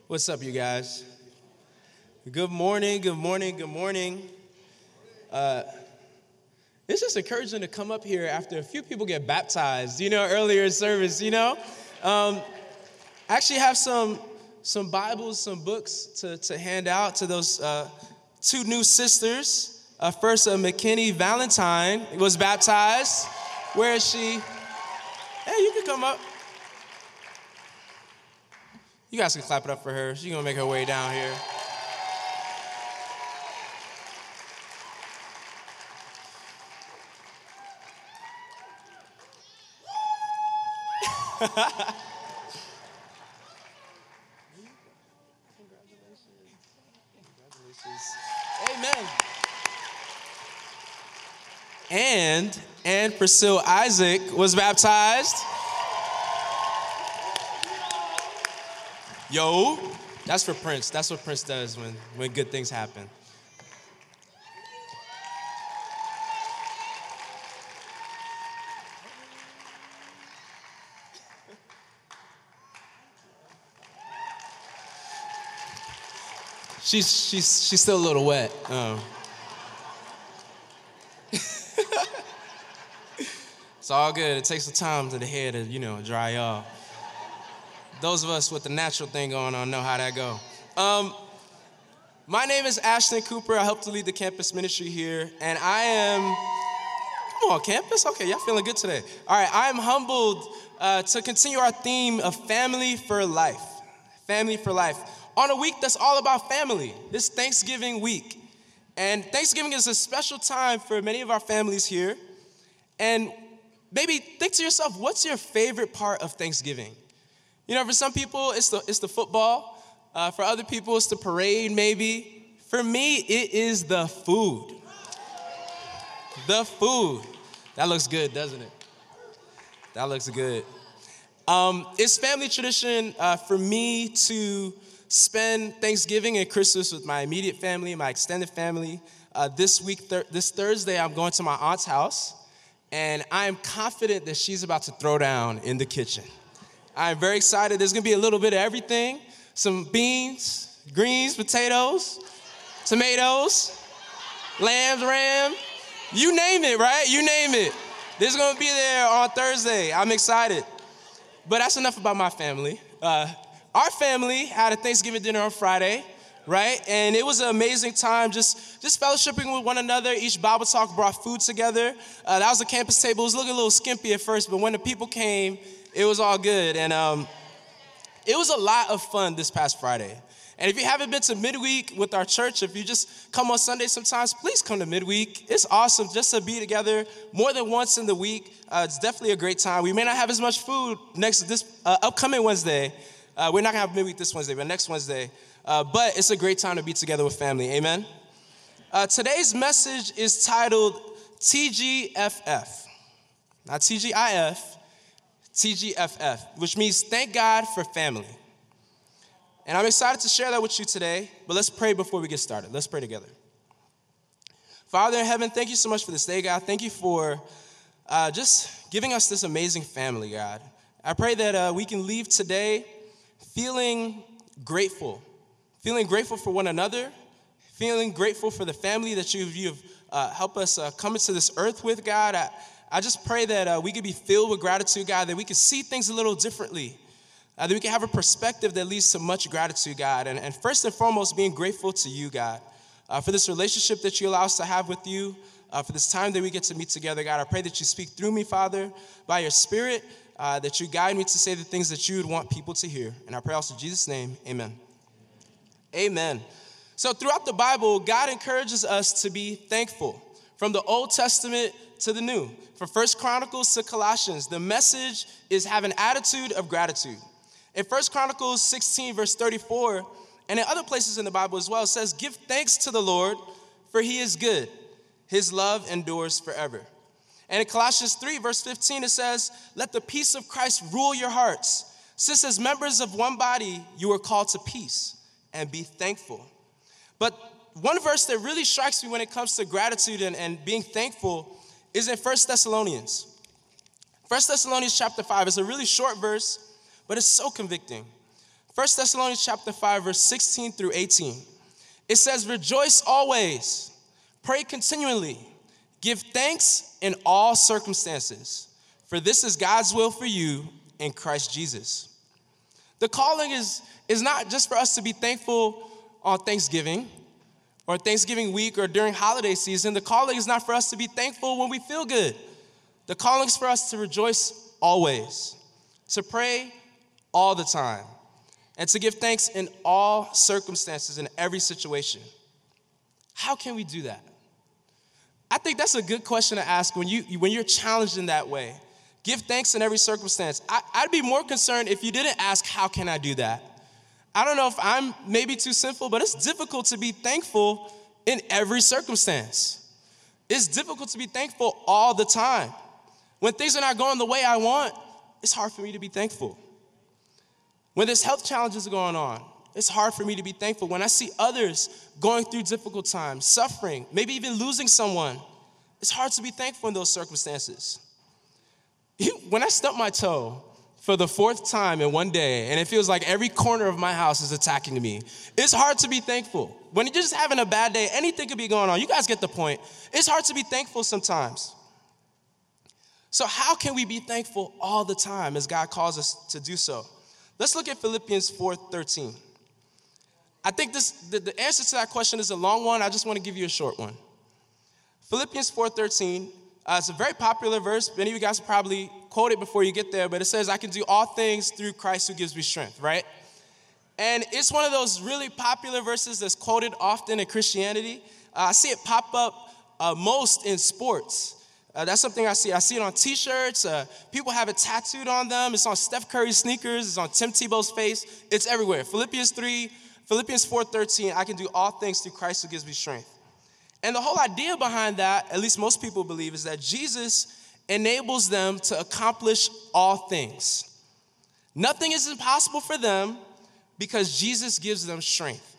What's up, you guys? Good morning, good morning, good morning. It's just encouraging to come up here after a few people get baptized, earlier in service, I actually have some Bibles, some books to hand out to those two new sisters. First, McKinney Valentine was baptized. Where is she? Hey, you can come up. You guys can clap it up for her. She's going to make her way down here. Amen. And Priscilla Isaac was baptized. Yo, that's for Prince. That's what Prince does when good things happen. She's still a little wet. It's all good. It takes some time to the hair to, dry off. Those of us with the natural thing going on know how that go. My name is Ashton Cooper. I help to lead the campus ministry here, and I am. Come on, campus. Okay, y'all feeling good today. All right, I am humbled to continue our theme of family for life. Family for life. On a week that's all about family. This Thanksgiving week. And Thanksgiving is a special time for many of our families here. And maybe think to yourself, what's your favorite part of Thanksgiving? For some people, it's the football. For other people, it's the parade, maybe. For me, it is the food. The food. That looks good, doesn't it? That looks good. It's family tradition for me to spend Thanksgiving and Christmas with my immediate family, my extended family. This Thursday, I'm going to my aunt's house, and I am confident that she's about to throw down in the kitchen. I'm very excited. There's going to be a little bit of everything. Some beans, greens, potatoes, tomatoes, ram. You name it, right? You name it. This is going to be there on Thursday. I'm excited. But that's enough about my family. Our family had a Thanksgiving dinner on Friday, right? And it was an amazing time just fellowshipping with one another. Each Bible talk brought food together. That was the campus table. It was looking a little skimpy at first, but when the people came, it was all good. And it was a lot of fun this past Friday. And if you haven't been to midweek with our church, if you just come on Sunday sometimes, please come to midweek. It's awesome just to be together more than once in the week. It's definitely a great time. We may not have as much food this upcoming Wednesday. We're not going to have midweek this Wednesday, but next Wednesday. But it's a great time to be together with family. Amen? Today's message is titled TGFF. Not TGIF, TGFF, which means thank God for family. And I'm excited to share that with you today, but let's pray before we get started. Let's pray together. Father in heaven, thank you so much for this day, God. Thank you for just giving us this amazing family, God. I pray that we can leave today feeling grateful for one another, feeling grateful for the family that you've helped us come into this earth with, God. I just pray that we could be filled with gratitude, God, that we could see things a little differently, that we can have a perspective that leads to much gratitude, God. And first and foremost, being grateful to you, God, for this relationship that you allow us to have with you, for this time that we get to meet together, God. I pray that you speak through me, Father, by your Spirit, that you guide me to say the things that you would want people to hear. And I pray also in Jesus' name, amen. Amen. So throughout the Bible, God encourages us to be thankful. From the Old Testament to the New, from 1 Chronicles to Colossians, the message is have an attitude of gratitude. In 1 Chronicles 16, verse 34, and in other places in the Bible as well, it says, give thanks to the Lord, for he is good. His love endures forever. And in Colossians 3, verse 15, it says, let the peace of Christ rule your hearts. Since as members of one body, you are called to peace and be thankful. But one verse that really strikes me when it comes to gratitude and being thankful is in 1 Thessalonians. 1 Thessalonians chapter 5 is a really short verse, but it's so convicting. 1 Thessalonians chapter 5, verse 16 through 18. It says, rejoice always, pray continually, give thanks in all circumstances, for this is God's will for you in Christ Jesus. The calling is not just for us to be thankful on Thanksgiving or Thanksgiving week or during holiday season. The calling is not for us to be thankful when we feel good. The calling is for us to rejoice always, to pray all the time, and to give thanks in all circumstances, in every situation. How can we do that? I think that's a good question to ask when you're challenged in that way. Give thanks in every circumstance. I'd be more concerned if you didn't ask, how can I do that? I don't know if I'm maybe too sinful, but it's difficult to be thankful in every circumstance. It's difficult to be thankful all the time. When things are not going the way I want, it's hard for me to be thankful. When there's health challenges going on, it's hard for me to be thankful. When I see others going through difficult times, suffering, maybe even losing someone, it's hard to be thankful in those circumstances. When I stub my toe for the 4th time in one day, and it feels like every corner of my house is attacking me, it's hard to be thankful. When you're just having a bad day, anything could be going on. You guys get the point. It's hard to be thankful sometimes. So how can we be thankful all the time as God calls us to do so? Let's look at Philippians 4:13. I think the answer to that question is a long one. I just want to give you a short one. Philippians 4:13. It's a very popular verse. Many of you guys probably quote it before you get there, but it says, I can do all things through Christ who gives me strength, right? And it's one of those really popular verses that's quoted often in Christianity. I see it pop up most in sports. That's something I see. I see it on T-shirts. People have it tattooed on them. It's on Steph Curry's sneakers. It's on Tim Tebow's face. It's everywhere. Philippians 4:13, I can do all things through Christ who gives me strength. And the whole idea behind that, at least most people believe, is that Jesus enables them to accomplish all things. Nothing is impossible for them because Jesus gives them strength.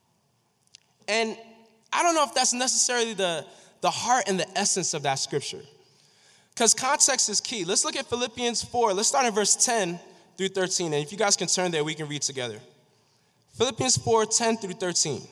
And I don't know if that's necessarily the heart and the essence of that scripture, because context is key. Let's look at Philippians 4. Let's start in verse 10 through 13. And if you guys can turn there, we can read together. Philippians 4:10 through 13.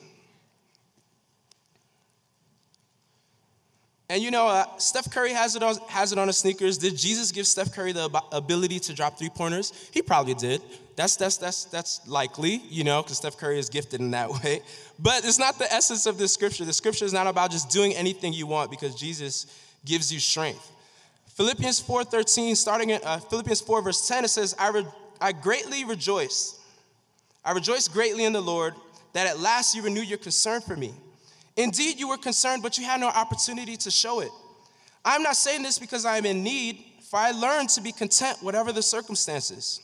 And you know, Steph Curry has it on his sneakers. Did Jesus give Steph Curry the ability to drop 3-pointers? He probably did. That's likely, you know, because Steph Curry is gifted in that way. But it's not the essence of this scripture. The scripture is not about just doing anything you want because Jesus gives you strength. Philippians 4:13, starting at Philippians 4 verse 10, it says, I greatly rejoice. I rejoice greatly in the Lord that at last you renewed your concern for me. Indeed, you were concerned, but you had no opportunity to show it. I'm not saying this because I am in need, for I learned to be content whatever the circumstances.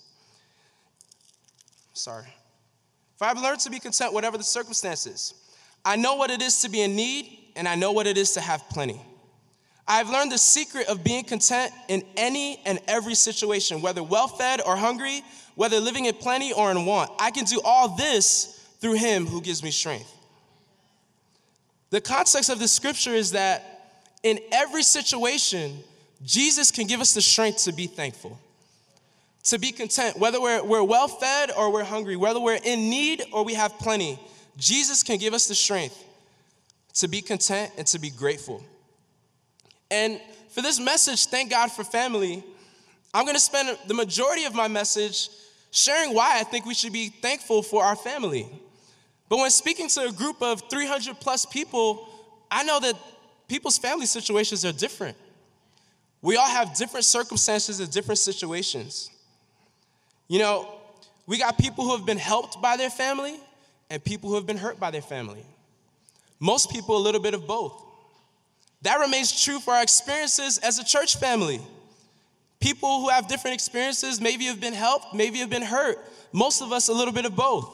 For I've learned to be content whatever the circumstances. I know what it is to be in need, and I know what it is to have plenty. I've learned the secret of being content in any and every situation, whether well-fed or hungry, whether living in plenty or in want. I can do all this through him who gives me strength. The context of this scripture is that in every situation, Jesus can give us the strength to be thankful, to be content, whether we're well-fed or we're hungry, whether we're in need or we have plenty. Jesus can give us the strength to be content and to be grateful. And for this message, thank God for family, I'm going to spend the majority of my message sharing why I think we should be thankful for our family. But when speaking to a group of 300 plus people, I know that people's family situations are different. We all have different circumstances and different situations. You know, we got people who have been helped by their family and people who have been hurt by their family. Most people, a little bit of both. That remains true for our experiences as a church family. People who have different experiences maybe have been helped, maybe have been hurt. Most of us, a little bit of both.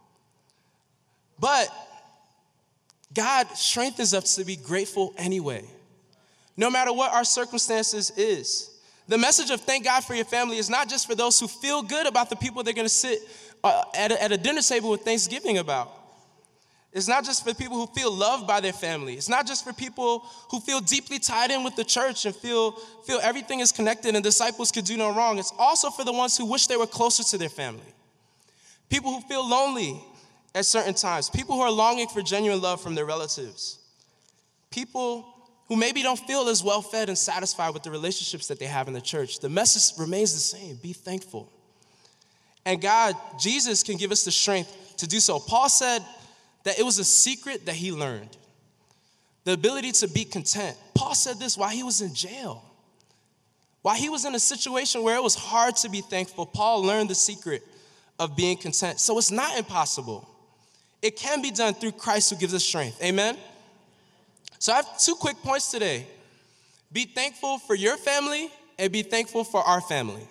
But God strengthens us to be grateful anyway, no matter what our circumstances is. The message of thank God for your family is not just for those who feel good about the people they're going to sit at a dinner table with Thanksgiving about. It's not just for people who feel loved by their family. It's not just for people who feel deeply tied in with the church and feel everything is connected and disciples could do no wrong. It's also for the ones who wish they were closer to their family. people who feel lonely at certain times, people who are longing for genuine love from their relatives, people who maybe don't feel as well fed and satisfied with the relationships that they have in the church. The message remains the same: be thankful. And God, Jesus, can give us the strength to do so. Paul said that it was a secret that he learned, the ability to be content. Paul said this while he was in jail. While he was in a situation where it was hard to be thankful, Paul learned the secret of being content. So it's not impossible. It can be done through Christ who gives us strength. Amen? So I have 2 quick points today. Be thankful for your family and be thankful for our family.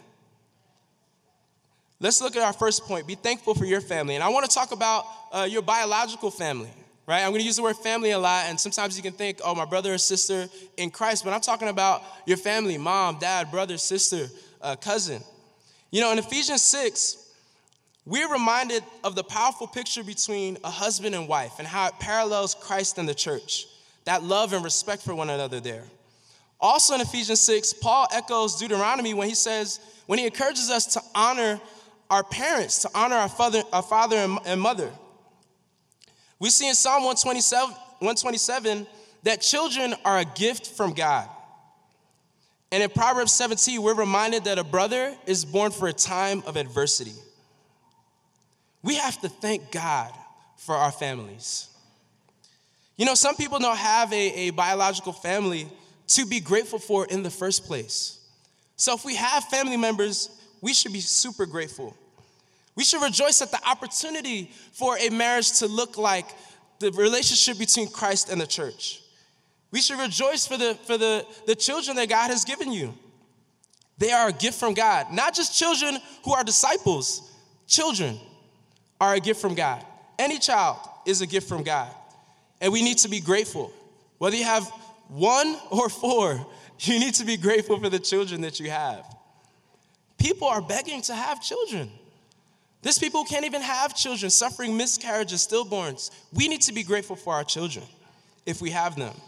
Let's look at our first point. Be thankful for your family. And I want to talk about your biological family, right? I'm going to use the word family a lot, and sometimes you can think, oh, my brother or sister in Christ, but I'm talking about your family: mom, dad, brother, sister, cousin. You know, in Ephesians 6, we're reminded of the powerful picture between a husband and wife and how it parallels Christ and the church, that love and respect for one another there. Also in Ephesians 6, Paul echoes Deuteronomy when he encourages us to honor our parents, to honor our father and mother. We see in Psalm 127 that children are a gift from God. And in Proverbs 17, we're reminded that a brother is born for a time of adversity. We have to thank God for our families. You know, some people don't have a biological family to be grateful for in the first place. So if we have family members, we should be super grateful. We should rejoice at the opportunity for a marriage to look like the relationship between Christ and the church. We should rejoice for the children that God has given you. They are a gift from God. Not just children who are disciples. Children are a gift from God. Any child is a gift from God. And we need to be grateful. Whether you have 1 or 4, you need to be grateful for the children that you have. People are begging to have children. There's people who can't even have children, suffering miscarriages, stillborns. We need to be grateful for our children if we have them.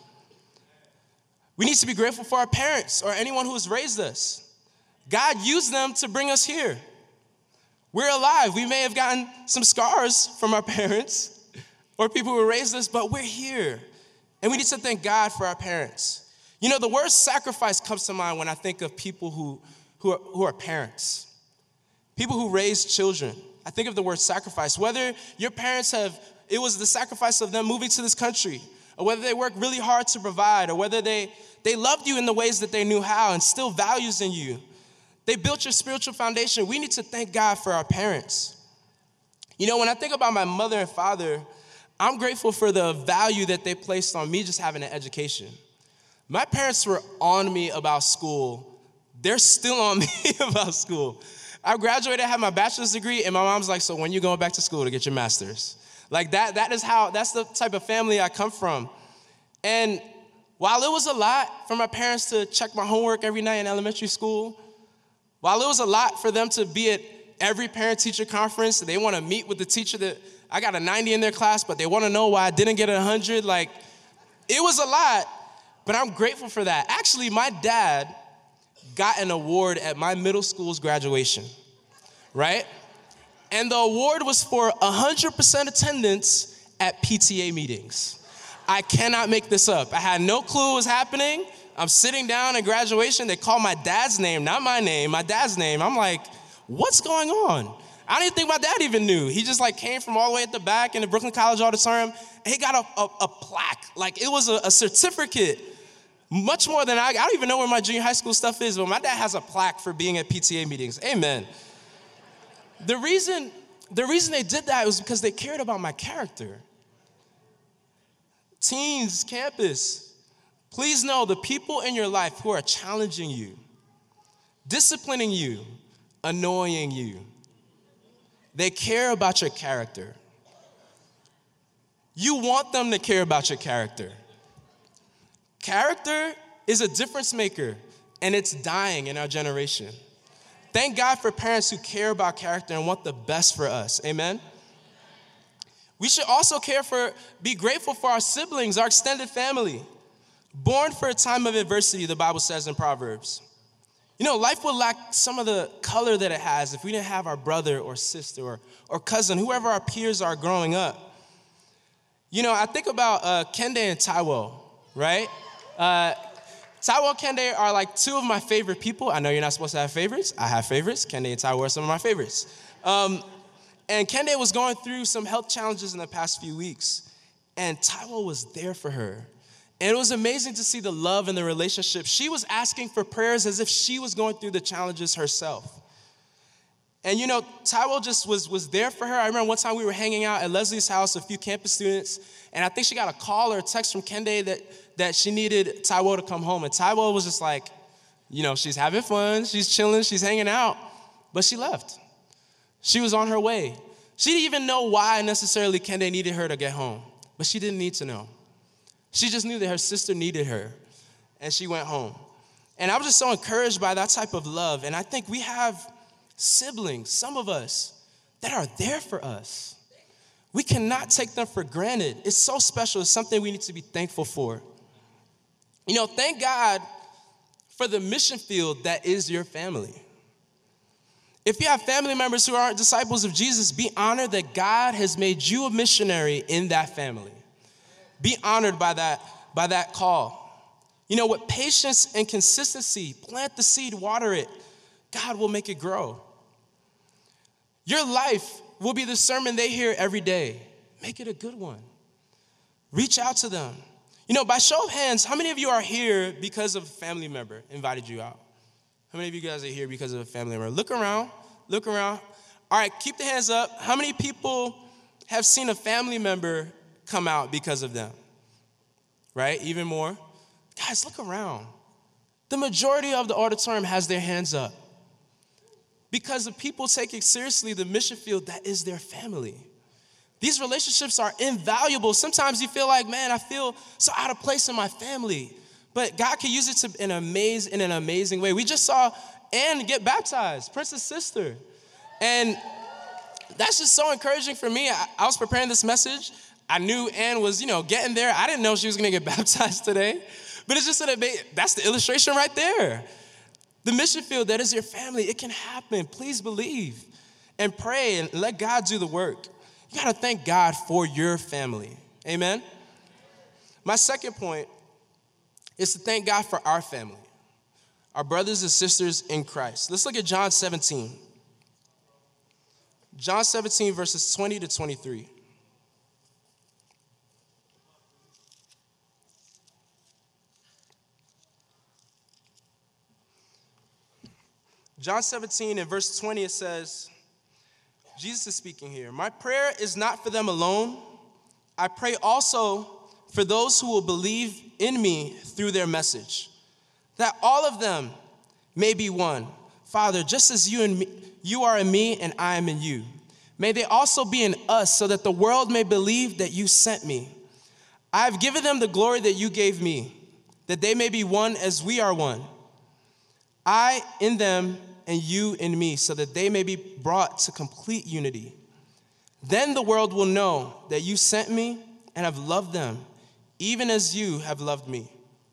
We need to be grateful for our parents or anyone who has raised us. God used them to bring us here. We're alive. We may have gotten some scars from our parents or people who raised us, but we're here. And we need to thank God for our parents. You know, the word sacrifice comes to mind when I think of people who are parents. People who raise children. I think of the word sacrifice. Whether your parents it was the sacrifice of them moving to this country, or whether they worked really hard to provide, or whether they loved you in the ways that they knew how and still values in you. They built your spiritual foundation. We need to thank God for our parents. You know, when I think about my mother and father, I'm grateful for the value that they placed on me just having an education. My parents were on me about school. They're still on me about school. I graduated, I had my bachelor's degree, and my mom's like, so when you going back to school to get your master's? Like that's the type of family I come from. And while it was a lot for my parents to check my homework every night in elementary school, while it was a lot for them to be at every parent-teacher conference, they want to meet with the teacher that I got a 90 in their class, but they want to know why I didn't get a 100. Like, it was a lot, but I'm grateful for that. Actually, my dad got an award at my middle school's graduation, right? And the award was for 100% attendance at PTA meetings. I cannot make this up. I had no clue what was happening. I'm sitting down at graduation. They call my dad's name, not my name, my dad's name. I'm like, what's going on? I didn't think my dad even knew. He just came from all the way at the back in the Brooklyn College Auditorium. And he got a plaque. Like, it was a certificate. Much more than I don't even know where my junior high school stuff is, but my dad has a plaque for being at PTA meetings. Amen. The reason they did that was because they cared about my character. Teens, campus, please know the people in your life who are challenging you, disciplining you, annoying you, they care about your character. You want them to care about your character. Character is a difference maker, and it's dying in our generation. Thank God for parents who care about character and want the best for us. Amen? We should also be grateful for our siblings, our extended family. Born for a time of adversity, the Bible says in Proverbs. Life would lack some of the color that it has if we didn't have our brother or sister or cousin, whoever our peers are growing up. I think about Kende and Taiwo, right? Taiwo and Kende are like two of my favorite people. I know you're not supposed to have favorites. I have favorites. Kende and Taiwo are some of my favorites. And Kende was going through some health challenges in the past few weeks, and Taiwo was there for her. And it was amazing to see the love in the relationship. She was asking for prayers as if she was going through the challenges herself. And Taiwo just was there for her. I remember one time we were hanging out at Leslie's house, a few campus students, and I think she got a call or a text from Kende that she needed Taiwo to come home. And Taiwo was just like, she's having fun, she's chilling, she's hanging out, but she left. She was on her way. She didn't even know why necessarily Kende needed her to get home, but she didn't need to know. She just knew that her sister needed her, and she went home. And I was just so encouraged by that type of love. And I think we have siblings, some of us, that are there for us. We cannot take them for granted. It's so special. It's something we need to be thankful for. Thank God for the mission field that is your family. If you have family members who aren't disciples of Jesus, be honored that God has made you a missionary in that family. Be honored by that call. With patience and consistency, plant the seed, water it. God will make it grow. Your life will be the sermon they hear every day. Make it a good one. Reach out to them. By show of hands, how many of you are here because of a family member invited you out? How many of you guys are here because of a family member? Look around. All right, keep the hands up. How many people have seen a family member come out because of them? Right? Even more. Guys, look around. The majority of the auditorium has their hands up because the people taking seriously the mission field that is their family. These relationships are invaluable. Sometimes you feel like, man, I feel so out of place in my family. But God can use it in an amazing way. We just saw Ann get baptized, Prince's sister. And that's just so encouraging for me. I was preparing this message. I knew Ann was, getting there. I didn't know she was going to get baptized today. But it's just that's the illustration right there. The mission field, that is your family. It can happen. Please believe and pray and let God do the work. You got to thank God for your family. Amen? My second point is to thank God for our family, our brothers and sisters in Christ. Let's look at John 17. John 17, verses 20 to 23. John 17 and verse 20, it says, Jesus is speaking here. My prayer is not for them alone. I pray also for those who will believe in me through their message, that all of them may be one. Father, just as you are in me and I am in you, may they also be in us, so that the world may believe that you sent me. I have given them the glory that you gave me, that they may be one as we are one. I in them and you in me, so that they may be brought to complete unity. Then the world will know that you sent me and have loved them, even as you have loved me.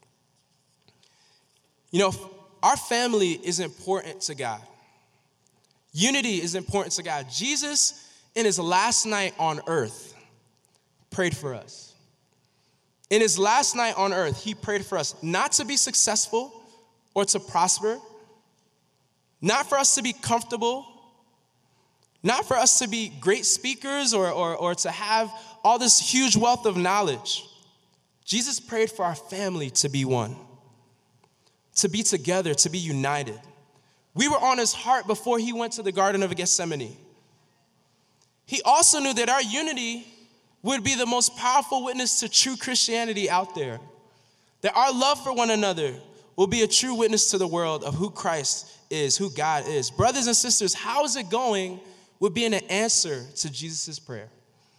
Our family is important to God. Unity is important to God. Jesus, in his last night on earth, prayed for us. In his last night on earth, he prayed for us not to be successful or to prosper, not for us to be comfortable, not for us to be great speakers or to have all this huge wealth of knowledge. Jesus prayed for our family to be one, to be together, to be united. We were on his heart before he went to the Garden of Gethsemane. He also knew that our unity would be the most powerful witness to true Christianity out there, that our love for one another will be a true witness to the world of who Christ is, who God is. Brothers and sisters, how is it going would be an answer to Jesus' prayer,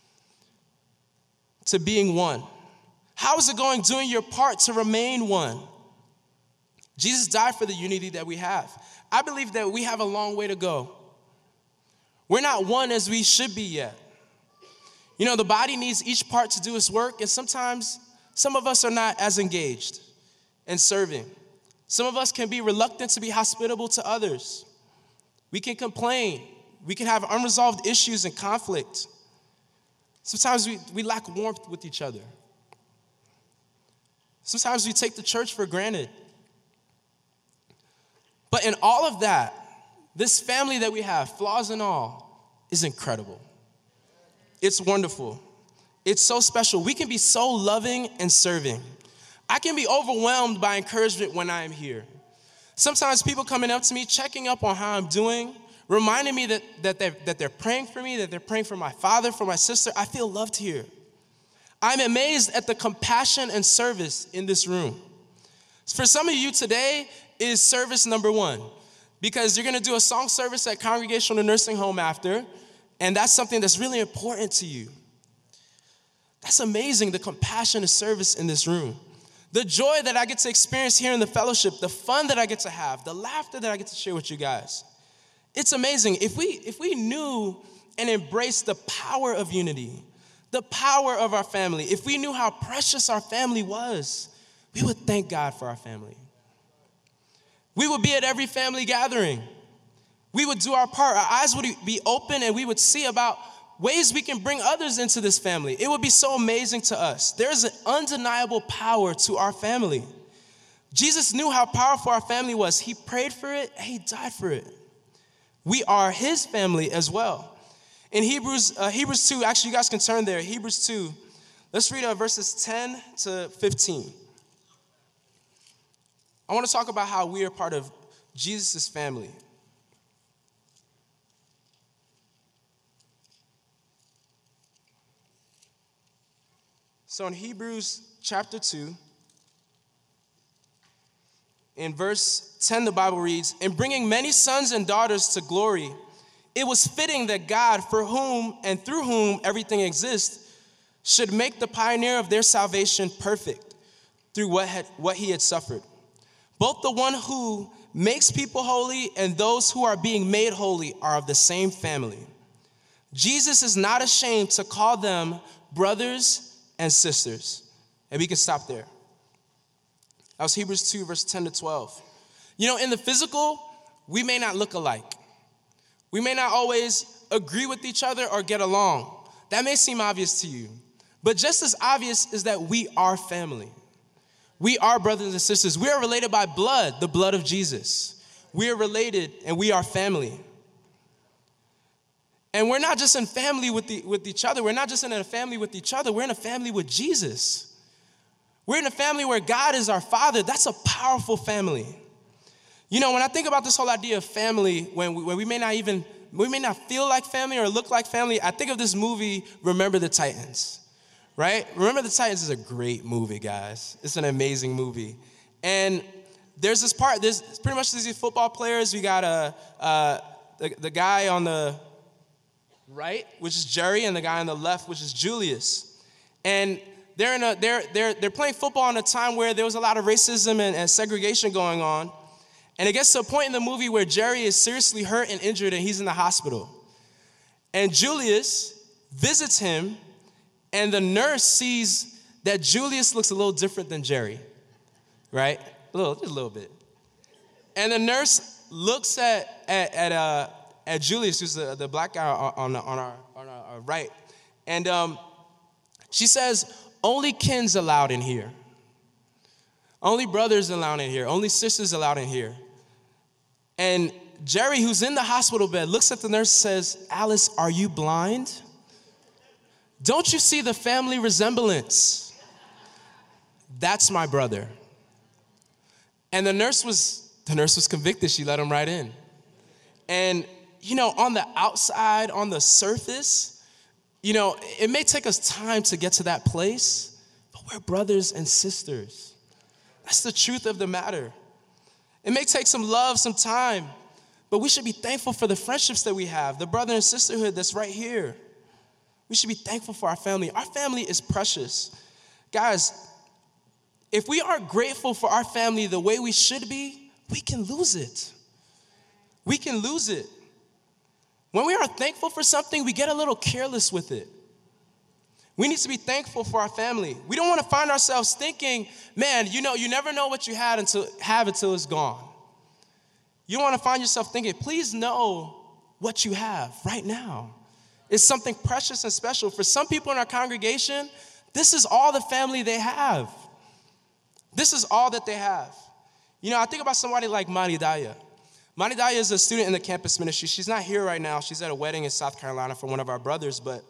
to being one. How is it going doing your part to remain one? Jesus died for the unity that we have. I believe that we have a long way to go. We're not one as we should be yet. The body needs each part to do its work, and sometimes some of us are not as engaged in serving. Some of us can be reluctant to be hospitable to others. We can complain. We can have unresolved issues and conflict. Sometimes we lack warmth with each other. Sometimes we take the church for granted. But in all of that, this family that we have, flaws and all, is incredible. It's wonderful. It's so special. We can be so loving and serving. I can be overwhelmed by encouragement when I am here. Sometimes people coming up to me, checking up on how I'm doing, reminding me that they're praying for me, that they're praying for my father, for my sister. I feel loved here. I'm amazed at the compassion and service in this room. For some of you today is service number one, because you're gonna do a song service at Congregational Nursing Home after, and that's something that's really important to you. That's amazing, the compassion and service in this room. The joy that I get to experience here in the fellowship, the fun that I get to have, the laughter that I get to share with you guys. It's amazing. If we knew and embraced the power of unity, the power of our family, if we knew how precious our family was, we would thank God for our family. We would be at every family gathering. We would do our part. Our eyes would be open and we would see about ways we can bring others into this family. It would be so amazing to us. There's an undeniable power to our family. Jesus knew how powerful our family was. He prayed for it and he died for it. We are his family as well. In Hebrews 2, actually you guys can turn there, Hebrews 2. Let's read verses 10 to 15. I want to talk about how we are part of Jesus' family. So in Hebrews chapter 2, in verse 10, the Bible reads, "In bringing many sons and daughters to glory, it was fitting that God, for whom and through whom everything exists, should make the pioneer of their salvation perfect through what he had suffered. Both the one who makes people holy and those who are being made holy are of the same family. Jesus is not ashamed to call them brothers and sisters." And we can stop there. That was Hebrews 2, verse 10 to 12. You know, in the physical, we may not look alike. We may not always agree with each other or get along. That may seem obvious to you. But just as obvious is that we are family. We are brothers and sisters. We are related by blood, the blood of Jesus. We are related and we are family. And we're not just in family with each other. We're not just in a family with each other. We're in a family with Jesus. We're in a family where God is our Father. That's a powerful family. You know, when I think about this whole idea of family, when we may not feel like family or look like family, I think of this movie, Remember the Titans, right? Remember the Titans is a great movie, guys. It's an amazing movie. And there's this part, there's pretty much these football players. We got the guy on the right, which is Jerry, and the guy on the left, which is Julius. And they're playing football in a time where there was a lot of racism and segregation going on. And it gets to a point in the movie where Jerry is seriously hurt and injured and he's in the hospital. And Julius visits him, and the nurse sees that Julius looks a little different than Jerry, right? Just a little bit. And the nurse looks at Julius, who's the black guy on our right, and she says, "Only kins allowed in here. Only brothers allowed in here. Only sisters allowed in here." And Jerry, who's in the hospital bed, looks at the nurse and says, "Alice, are you blind? Don't you see the family resemblance? That's my brother." And the nurse was convicted. She let him right in. And, you know, on the outside, on the surface, you know, it may take us time to get to that place, but we're brothers and sisters. That's the truth of the matter. It may take some love, some time, but we should be thankful for the friendships that we have, the brother and sisterhood that's right here. We should be thankful for our family. Our family is precious. Guys, if we aren't grateful for our family the way we should be, we can lose it. We can lose it. When we are thankful for something, we get a little careless with it. We need to be thankful for our family. We don't want to find ourselves thinking, man, you never know what you have until it's gone. You don't want to find yourself thinking, please know what you have right now. It's something precious and special. For some people in our congregation, this is all the family they have. This is all that they have. I think about somebody like Maridaya. Maridaya is a student in the campus ministry. She's not here right now. She's at a wedding in South Carolina for one of our brothers. But,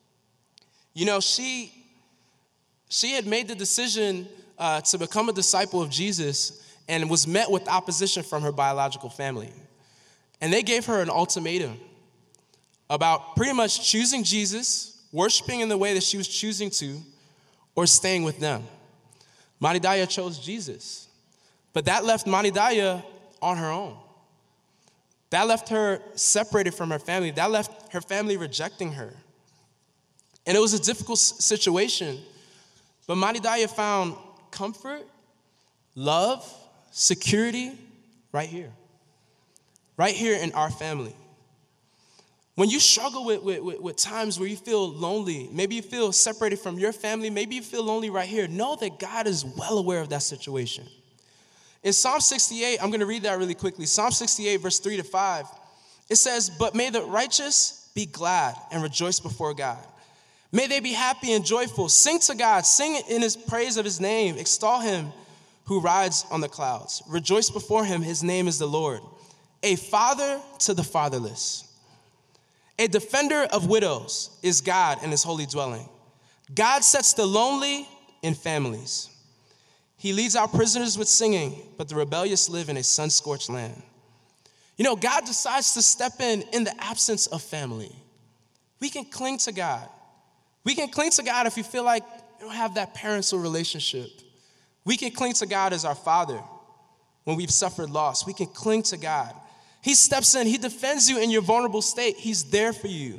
she had made the decision to become a disciple of Jesus and was met with opposition from her biological family. And they gave her an ultimatum about pretty much choosing Jesus, worshiping in the way that she was choosing to, or staying with them. Maridaya chose Jesus. But that left Maridaya on her own. That left her separated from her family. That left her family rejecting her. And it was a difficult situation. But Maridaya found comfort, love, security right here. Right here in our family. When you struggle with times where you feel lonely, maybe you feel separated from your family, maybe you feel lonely right here, know that God is well aware of that situation. In Psalm 68, I'm going to read that really quickly. Psalm 68, verse 3-5, it says, "But may the righteous be glad and rejoice before God. May they be happy and joyful. Sing to God, sing in his praise of his name. Extol him who rides on the clouds. Rejoice before him, his name is the Lord. A father to the fatherless. A defender of widows is God in his holy dwelling. God sets the lonely in families. He leads out prisoners with singing, but the rebellious live in a sun-scorched land." God decides to step in the absence of family. We can cling to God. We can cling to God if you feel like you don't have that parental relationship. We can cling to God as our Father when we've suffered loss. We can cling to God. He steps in. He defends you in your vulnerable state. He's there for you.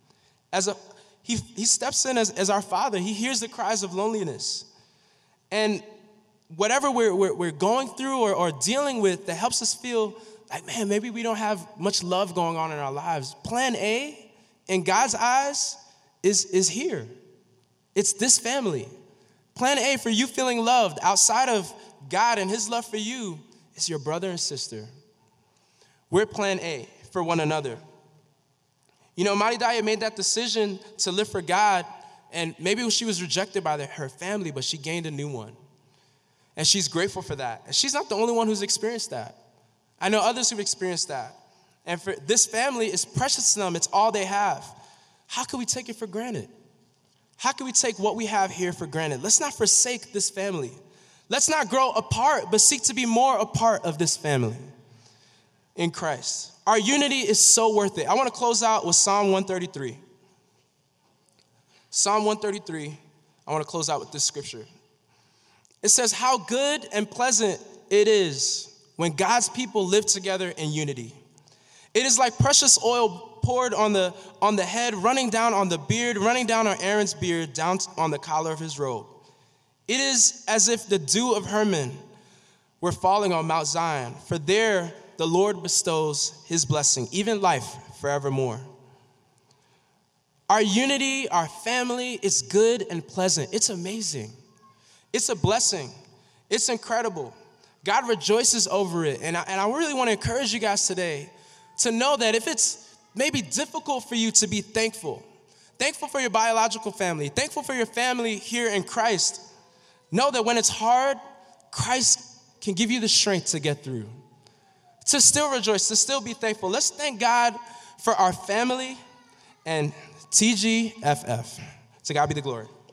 He steps in as our Father. He hears the cries of loneliness. And whatever we're going through or dealing with that helps us feel like, man, maybe we don't have much love going on in our lives. Plan A, in God's eyes, is here. It's this family. Plan A for you feeling loved outside of God and his love for you is your brother and sister. We're plan A for one another. Maridaya made that decision to live for God, and maybe she was rejected by her family, but she gained a new one. And she's grateful for that. And she's not the only one who's experienced that. I know others who've experienced that. And for this family, it's precious to them. It's all they have. How can we take it for granted? How can we take what we have here for granted? Let's not forsake this family. Let's not grow apart, but seek to be more a part of this family in Christ. Our unity is so worth it. I want to close out with Psalm 133. Psalm 133, I want to close out with this scripture. It says, "How good and pleasant it is when God's people live together in unity. It is like precious oil poured on the head, running down on the beard, running down on Aaron's beard, down on the collar of his robe. It is as if the dew of Hermon were falling on Mount Zion, for there the Lord bestows his blessing, even life forevermore." Our unity, our family, is good and pleasant. It's amazing. It's a blessing. It's incredible. God rejoices over it. And I really want to encourage you guys today to know that if it's maybe difficult for you to be thankful for your biological family, thankful for your family here in Christ, know that when it's hard, Christ can give you the strength to get through, to still rejoice, to still be thankful. Let's thank God for our family and TGFF. To God be the glory.